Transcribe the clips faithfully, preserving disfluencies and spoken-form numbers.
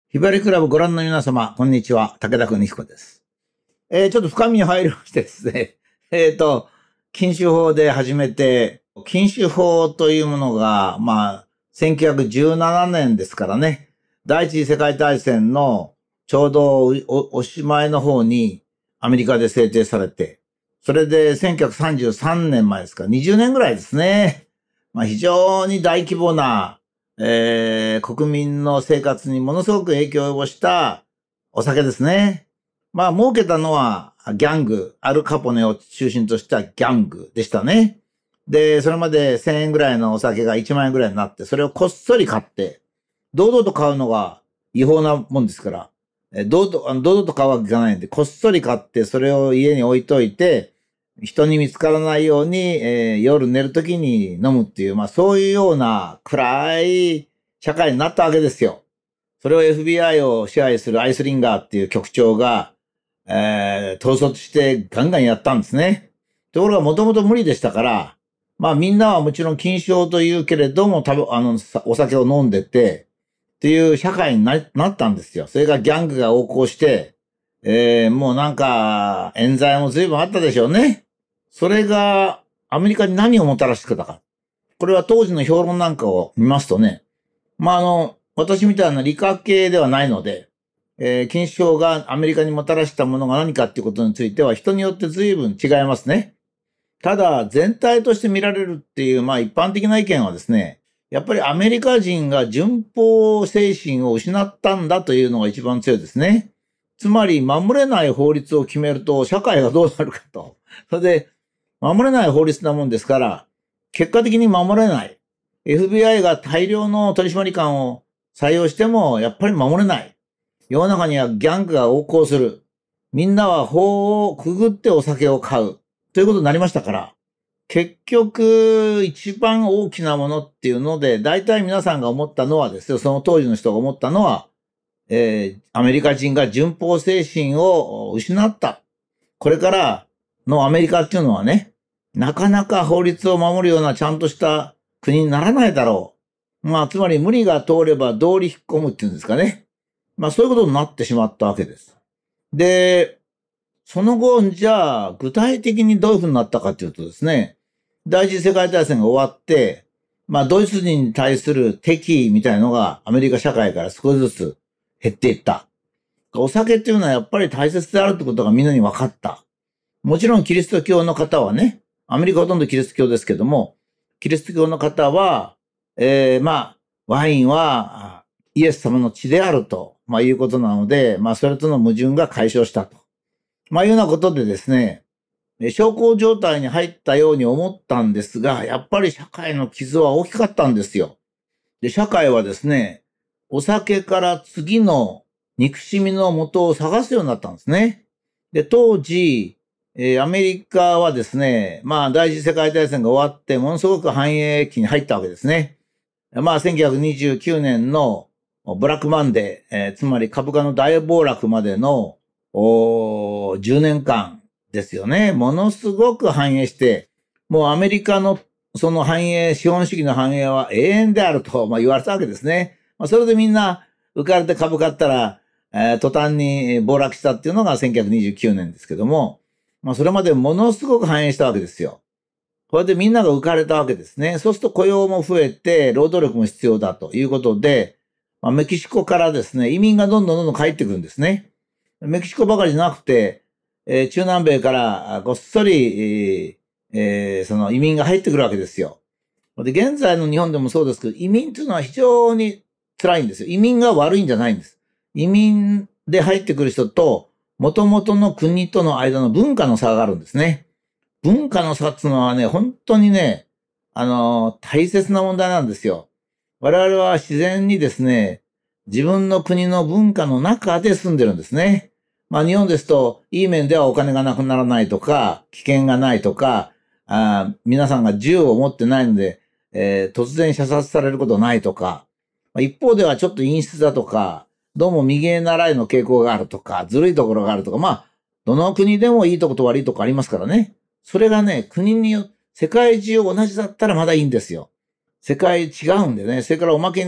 ひばりクラブご覧の皆様、こんにちは。武田邦彦です。えー、ちょっと深みに入りましてですね。えっと、禁酒法で始めて、禁酒法というものが、まあ、せんきゅうひゃくじゅうななねんですからね。第一次世界大戦のちょうど お, おしまいの方にアメリカで制定されて、それでせんきゅうひゃくさんじゅうさんねんまえですから、にじゅうねんぐらいですね。まあ、非常に大規模な、えー、国民の生活にものすごく影響を及ぼしたお酒ですね。まあ、儲けたのはギャング、アルカポネを中心としたギャングでしたね。で、それまでせんえんぐらいのお酒がいちまんえんぐらいになって、それをこっそり買って、堂々と買うのが違法なもんですから、え堂々、堂々と買うわけいかないんで、こっそり買って、それを家に置いといて、人に見つからないように、えー、夜寝るときに飲むっていう、まあそういうような暗い社会になったわけですよ。それを エフビーアイ を支配するアイスリンガーっていう局長が、えー、統率してガンガンやったんですね。ところがもともと無理でしたから、まあみんなはもちろん禁酒法というけれども、たぶあの、お酒を飲んでて、っていう社会に な, なったんですよ。それがギャングが横行して、えー、もうなんか、冤罪も随分あったでしょうね。それがアメリカに何をもたらしてきたか。これは当時の評論なんかを見ますとね、まあ、あの、私みたいな理科系ではないので、えー、禁酒法がアメリカにもたらしたものが何かっていうことについては人によって随分違いますね。ただ、全体として見られるっていう、まあ一般的な意見はですね、やっぱりアメリカ人が順法精神を失ったんだというのが一番強いですね。つまり、守れない法律を決めると社会がどうなるかと。それで、守れない法律なもんですから、結果的に守れない。エフビーアイ が大量の取締官を採用しても、やっぱり守れない。世の中にはギャングが横行する。みんなは法をくぐってお酒を買う。ということになりましたから、結局、一番大きなものっていうので、大体皆さんが思ったのはですよ、その当時の人が思ったのは、えー、アメリカ人が順法精神を失った。これからのアメリカっていうのはね、なかなか法律を守るようなちゃんとした国にならないだろう。まあ、つまり無理が通れば道理引っ込むっていうんですかね。まあ、そういうことになってしまったわけです。で、その後、じゃあ、具体的にどういうふうになったかというとですね、第一次世界大戦が終わって、まあ、ドイツ人に対する敵意みたいなのがアメリカ社会から少しずつ減っていった。お酒っていうのはやっぱり大切であるってことがみんなに分かった。もちろんキリスト教の方はね、アメリカはほとんどキリスト教ですけども、キリスト教の方は、えー、まあ、ワインはイエス様の血であると、まあ、いうことなので、まあ、それとの矛盾が解消したと。まあ、いうようなことでですね、小康状態に入ったように思ったんですが、やっぱり社会の傷は大きかったんですよ。で、社会はですね、お酒から次の憎しみの元を探すようになったんですね。で、当時、えー、アメリカはですね、まあ、第一次世界大戦が終わって、ものすごく繁栄期に入ったわけですね。まあ、せんきゅうひゃくにじゅうきゅうねんのブラックマンデー、えー、つまり株価の大暴落までのおじゅうねんかんですよね。ものすごく繁栄して、もうアメリカのその繁栄、資本主義の繁栄は永遠であると、まあ、言われたわけですね。まあ、それでみんな浮かれて株買ったら、えー、途端に暴落したっていうのがせんきゅうひゃくにじゅうきゅうねんですけども、まあ、それまでものすごく繁栄したわけですよ。これでみんなが浮かれたわけですね。そうすると雇用も増えて、労働力も必要だということで、まあ、メキシコからですね、移民がどんどんどんどん帰ってくるんですね。メキシコばかりじゃなくて、えー、中南米からごっそり、えーえー、その移民が入ってくるわけですよ。で、現在の日本でもそうですけど、移民というのは非常に辛いんですよ。移民が悪いんじゃないんです。移民で入ってくる人と、元々の国との間の文化の差があるんですね。文化の差っていうのはね、本当にね、あの、大切な問題なんですよ。我々は自然にですね、自分の国の文化の中で住んでるんですね。まあ日本ですと、いい面ではお金がなくならないとか、危険がないとか、あ皆さんが銃を持ってないので、えー、突然射殺されることないとか、一方ではちょっと陰湿だとか、どうも右へ習いの傾向があるとか、ずるいところがあるとか、まあ、どの国でもいいとこと悪いとこありますからね。それがね、国によって、世界中同じだったらまだいいんですよ。世界違うんでね。それからおまけに、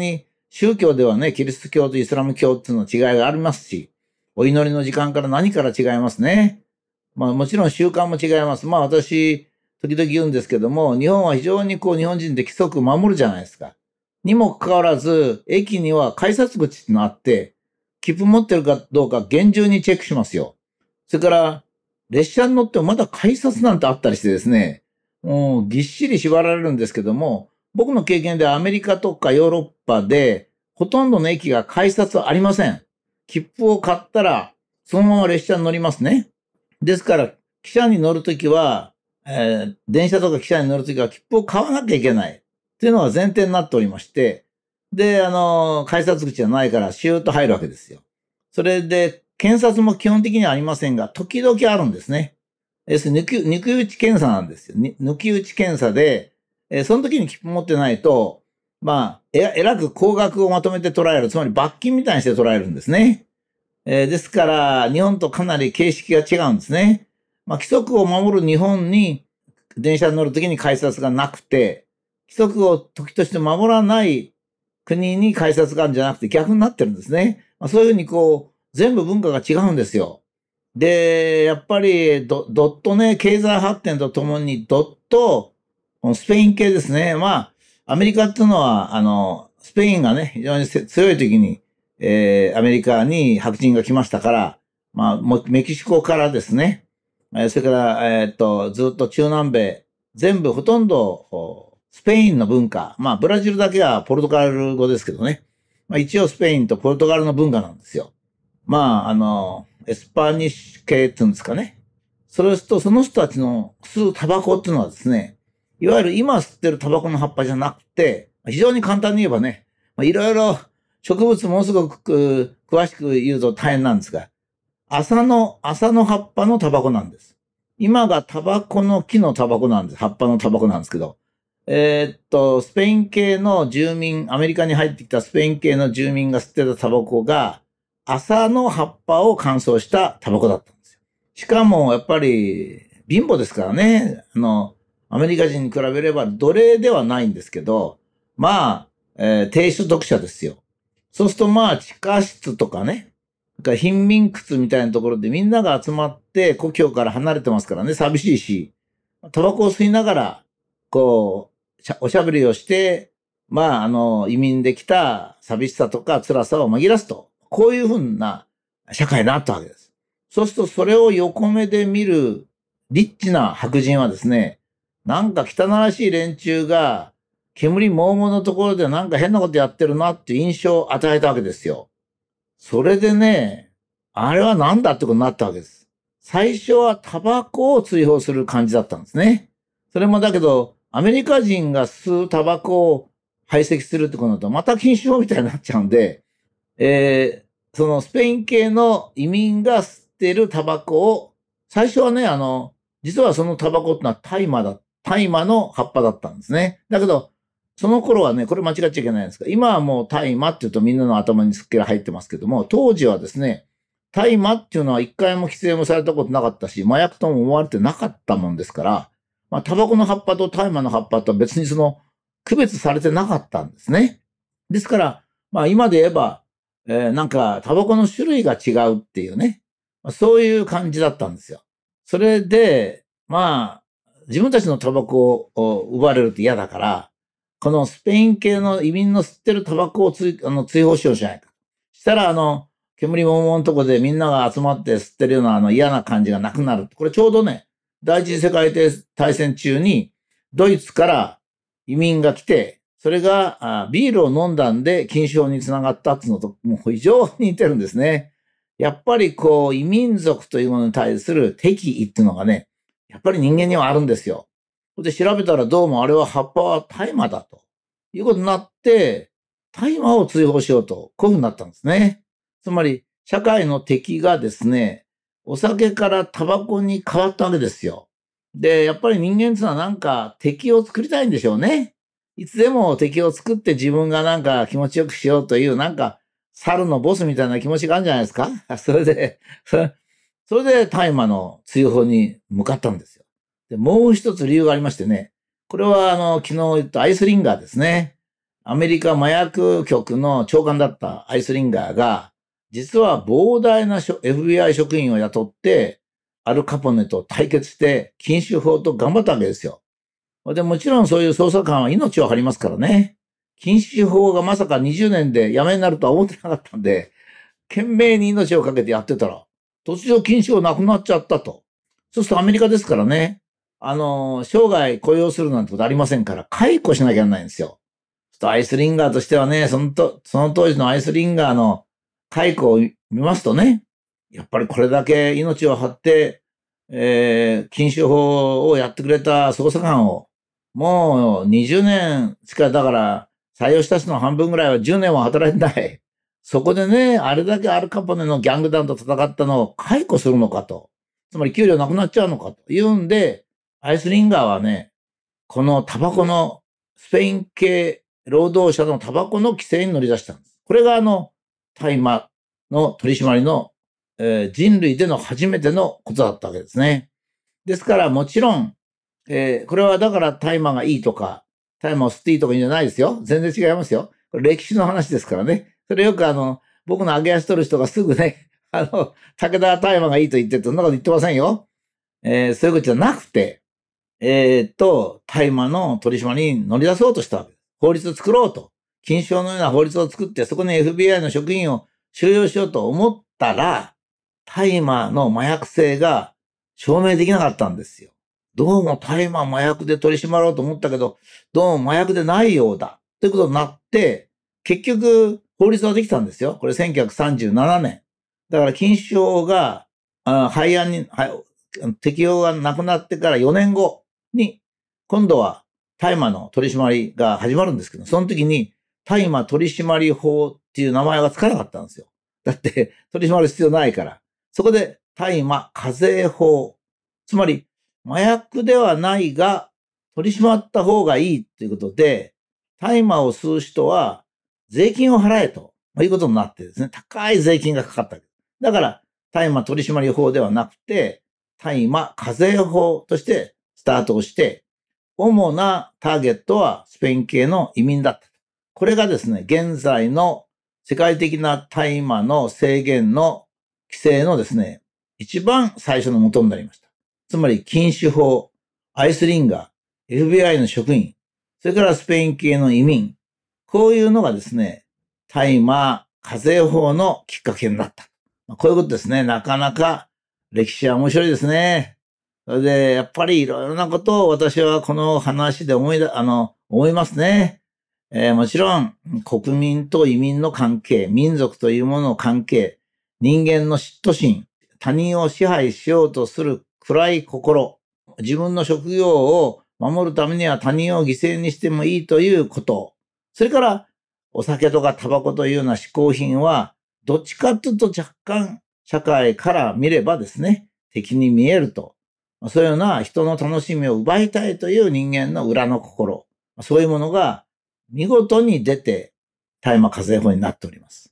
宗教ではね、キリスト教とイスラム教っていうの違いがありますし、お祈りの時間から何から違いますね。まあもちろん習慣も違います。まあ私、時々言うんですけども、日本は非常にこう日本人で規則を守るじゃないですか。にもかかわらず、駅には改札口ってのあって、切符持ってるかどうか厳重にチェックしますよ。それから、列車に乗ってもまだ改札なんてあったりしてですね、もうぎっしり縛られるんですけども、僕の経験でアメリカとかヨーロッパで、ほとんどの駅が改札はありません。切符を買ったら、そのまま列車に乗りますね。ですから、汽車に乗るときは、えー、電車とか汽車に乗るときは切符を買わなきゃいけない。っていうのが前提になっておりまして、で、あの、改札口じゃないからシューッと入るわけですよ。それで、検察も基本的にはありませんが、時々あるんですね。要するに抜き、抜き打ち検査なんですよ。抜き打ち検査で、えー、その時に切符持ってないと、まあ、え、えらく高額をまとめて捉える。つまり罰金みたいにして捉えるんですね。えー、ですから、日本とかなり形式が違うんですね。まあ、規則を守る日本に、電車に乗るときに改札がなくて、規則を時として守らない国に改札があるんじゃなくて逆になってるんですね。まあ、そういうふうにこう、全部文化が違うんですよ。で、やっぱりド、ドットね、経済発展とともにドット、スペイン系ですね。まあ、アメリカっていうのは、あの、スペインがね、非常に強い時に、えー、アメリカに白人が来ましたから、まあ、メキシコからですね、それから、えー、っと、ずっと中南米、全部ほとんど、スペインの文化。まあ、ブラジルだけはポルトガル語ですけどね。まあ、一応スペインとポルトガルの文化なんですよ。まあ、あの、エスパニッシュ系っていうんですかね。それと、その人たちの吸うタバコっていうのはですね、いわゆる今吸ってるタバコの葉っぱじゃなくて、非常に簡単に言えばね、まあ、いろいろ植物ものすごく詳しく言うと大変なんですが、麻の、麻の葉っぱのタバコなんです。今がタバコの木のタバコなんです。葉っぱのタバコなんですけど。えー、っと、スペイン系の住民、アメリカに入ってきたスペイン系の住民が吸ってたタバコが、麻の葉っぱを乾燥したタバコだったんですよ。しかも、やっぱり、貧乏ですからね。あの、アメリカ人に比べれば奴隷ではないんですけど、まあ、えー、低所得者ですよ。そうするとまあ、地下室とかね、貧民窟みたいなところでみんなが集まって故郷から離れてますからね、寂しいし、タバコを吸いながら、こう、おしゃべりをして、まあ、あの、移民できた寂しさとか辛さを紛らすと。こういうふうな社会になったわけです。そうするとそれを横目で見るリッチな白人はですね、なんか汚らしい連中が煙もうもうのところでなんか変なことやってるなっていう印象を与えたわけですよ。それでね、あれはなんだってことになったわけです。最初はタバコを追放する感じだったんですね。それもだけど、アメリカ人が吸うタバコを排斥するってことだと、また禁酒法みたいになっちゃうんで、えー、そのスペイン系の移民が吸ってるタバコを、最初はね、あの、実はそのタバコってのは大麻だ、大麻の葉っぱだったんですね。だけど、その頃はね、これ間違っちゃいけないんですが、今はもう大麻って言うとみんなの頭にすっきり入ってますけども、当時はですね、大麻っていうのは一回も規制もされたことなかったし、麻薬とも思われてなかったもんですから、まあ、タバコの葉っぱと大麻の葉っぱとは別にその、区別されてなかったんですね。ですから、まあ今で言えば、えー、なんか、タバコの種類が違うっていうね、まあ、そういう感じだったんですよ。それで、まあ、自分たちのタバコを奪われると嫌だから、このスペイン系の移民の吸ってるタバコを追あの追放しようじゃないか。したら、あの、煙もんもんのとこでみんなが集まって吸ってるようなあの嫌な感じがなくなる。これちょうどね、第一次世界大戦中にドイツから移民が来て、それがビールを飲んだんで禁酒法につながったっていうのともう非常に似てるんですね。やっぱりこう異民族というものに対する敵意っていうのがね、やっぱり人間にはあるんですよ。で調べたらどうもあれは葉っぱは大麻だということになって、大麻を追放しようと、こういうふうになったんですね。つまり社会の敵がですね、お酒からタバコに変わったわけですよ。で、やっぱり人間っていうのはなんか敵を作りたいんでしょうね。いつでも敵を作って自分がなんか気持ちよくしようというなんか猿のボスみたいな気持ちがあるんじゃないですか。それで、それで大麻の追放に向かったんですよ。で、もう一つ理由がありましてね。これはあの、昨日言ったアイスリンガーですね。 アメリカ麻薬局の長官だったアイスリンガーが、実は膨大な エフビーアイ 職員を雇って、アルカポネと対決して、禁酒法と頑張ったわけですよ。で、もちろんそういう捜査官は命を張りますからね。禁酒法がまさかにじゅうねんでやめになるとは思ってなかったんで、懸命に命をかけてやってたら、突如禁酒法なくなっちゃったと。そうするとアメリカですからね、あの、生涯雇用するなんてことありませんから、解雇しなきゃならないんですよ。アイスリンガーとしてはね、そのと、その当時のアイスリンガーの解雇を見ますとね、やっぱりこれだけ命を張って、えー、禁酒法をやってくれた捜査官を、もうにじゅうねんしか、だから採用した人の半分ぐらいはじゅうねんは働いてない。そこでね、あれだけアルカポネのギャング団と戦ったのを解雇するのかと。つまり給料なくなっちゃうのかというんで、アイスリンガーはね、このタバコのスペイン系労働者のタバコの規制に乗り出したんです。これがあの、大麻の取り締まりの、えー、人類での初めてのことだったわけですね。ですからもちろん、えー、これはだから大麻がいいとか、大麻を吸っていいとかいいんじゃないですよ。全然違いますよ。これ歴史の話ですからね。それよくあの、僕の上げ足取る人がすぐね、あの、武田大麻がいいと言ってると、そんなこと言ってませんよ。えー、そういうことじゃなくて、えー、っと、大麻の取り締まりに乗り出そうとしたわけです。法律を作ろうと。禁酒法のような法律を作って、そこに エフビーアイ の職員を収容しようと思ったら、大麻の麻薬性が証明できなかったんですよ。どうも大麻麻薬で取り締まろうと思ったけど、どうも麻薬でないようだ。ということになって、結局、法律はできたんですよ。これせんきゅうひゃくさんじゅうななねん。だから禁酒法が、あ廃案に、適用がなくなってからよねんごに、今度は大麻の取り締まりが始まるんですけど、その時に大麻取締法っていう名前がつかなかったんですよ。だって取り締まる必要ないから。そこで大麻課税法。つまり麻薬ではないが取り締まった方がいいということで、大麻を吸う人は税金を払えということになってですね、高い税金がかかった。だから大麻取締法ではなくて、大麻課税法としてスタートをして、主なターゲットはスペイン系の移民だった。これがですね、現在の世界的な大麻の制限の規制のですね、一番最初の元になりました。つまり禁酒法、アイスリンガー、エフビーアイ の職員、それからスペイン系の移民、こういうのがですね、大麻課税法のきっかけになった。こういうことですね。なかなか歴史は面白いですね。それで、やっぱりいろいろなことを私はこの話で思いだ、あの、思いますね。えー、もちろん、国民と移民の関係、民族というものの関係、人間の嫉妬心、他人を支配しようとする暗い心、自分の職業を守るためには他人を犠牲にしてもいいということ、それから、お酒とかタバコというような嗜好品は、どっちかというと若干社会から見ればですね、敵に見えると。そういうような人の楽しみを奪いたいという人間の裏の心。そういうものが見事に出て大麻課税法になっております。